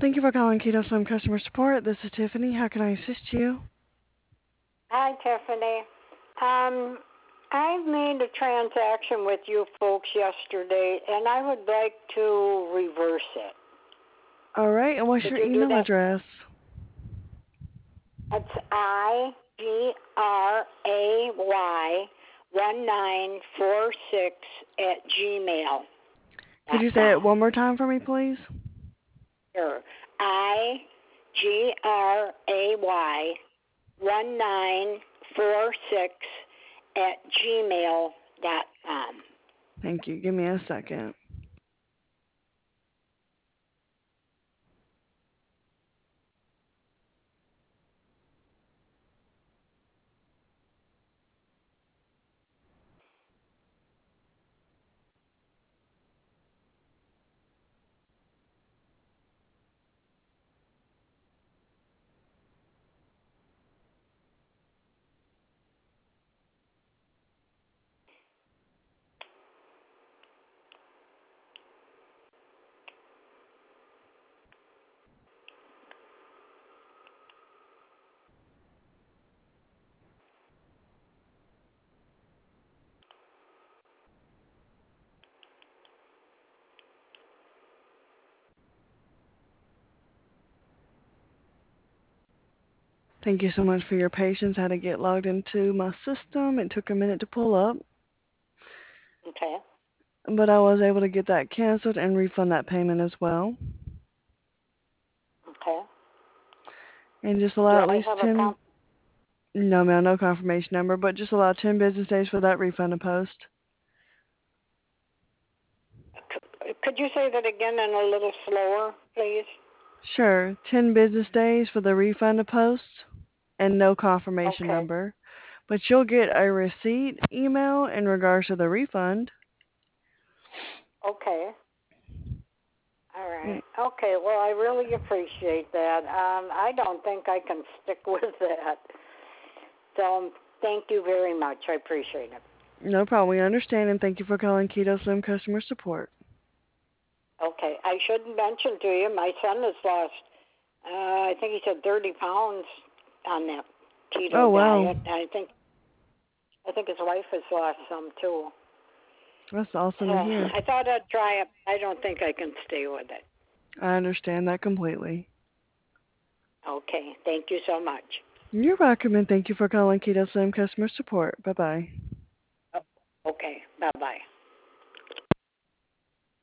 Thank you for calling Keto Slim Customer Support. This is Tiffany. How can I assist you? Hi, Tiffany. I made a transaction with you folks yesterday, and I would like to reverse it. All right, and what's Could your you do email that? address? It's igray1946 Could you say it one more time for me, please? Sure. igray1946 Thank you. Give me a second. Thank you so much for your patience. I had to get logged into my system. It took a minute to pull up, Okay. but I was able to get that canceled and refund that payment as well. Okay. And just Do allow at I least have a 10, no ma'am, no confirmation number, but just allow 10 business days for that refund to post. Could you say that again and a little slower, please? Sure, 10 business days for the refund to post and no confirmation Okay. number. But you'll get a receipt email in regards to the refund. Okay. All Mm, right. Okay. Well, I really appreciate that. I don't think I can stick with that. So thank you very much. I appreciate it. No problem. We understand, and thank you for calling Keto Slim Customer Support. Okay. I should mention to you, my son has lost, I think he said 30 pounds on that Oh, keto wow. diet. I think his wife has lost some too. That's awesome So to hear. I thought I'd try it. I don't think I can stay with it. I understand that completely. Okay. Thank you so much. You're welcome, and thank you for calling Keto Slim Customer Support. Bye-bye. Oh, okay. Bye-bye.